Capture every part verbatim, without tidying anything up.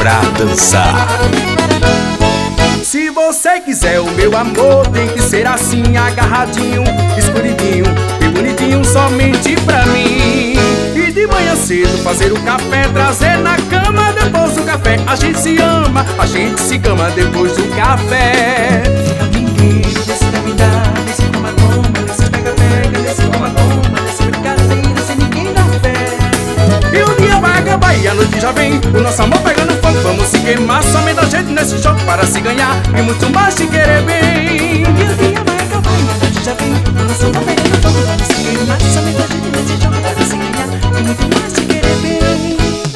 pra dançar. Se você quiser o meu amor, tem que ser assim, agarradinho, escondidinho e bonitinho, somente pra mim. E de manhã cedo fazer o café, trazer na cama depois do café. A gente se ama, a gente se cama depois do café. Fica brinquedo, desse dá-me-dá, desse toma-toma, desse pega-pega, desse toma-toma, desse brincadeira, sem ninguém dar fé. E o dia vai acabar e a noite já vem, o nosso amor pegando fogo. Vamos se queimar, somente a gente nesse jogo, para se ganhar e muito mais se querer bem. E o dia vai acabar e a noite já vem, o nosso amor pegando fogo. Vamos se queimar, somente a gente nesse jogo, para se ganhar e muito mais se querer bem.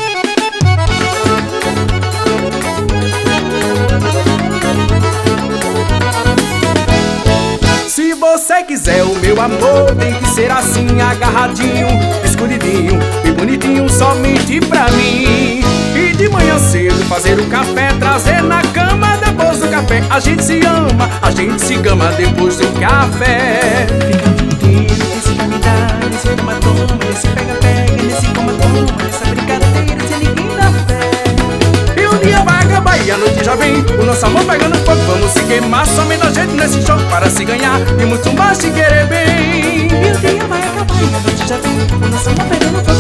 Se você quiser o meu amor, tem que ser assim, agarradinho, escondidinho e bonitinho, somente pra mim. E de manhã cedo fazer o café, trazer na cama depois do café. A gente se ama, a gente se cama depois do café. Fica brinquedo, desse dá-me-dá, desse toma-toma, desse pega-pega, desse toma-toma, dessa brincadeira, sem ninguém dar fé. E o dia vai acabar e a noite já vem, o nosso amor pegando fogo. Vamos se queimar, somente a gente nesse jogo, para se ganhar e muito mais se querer bem. E o dia vai acabar e a noite já vem, o nosso amor pegando fogo.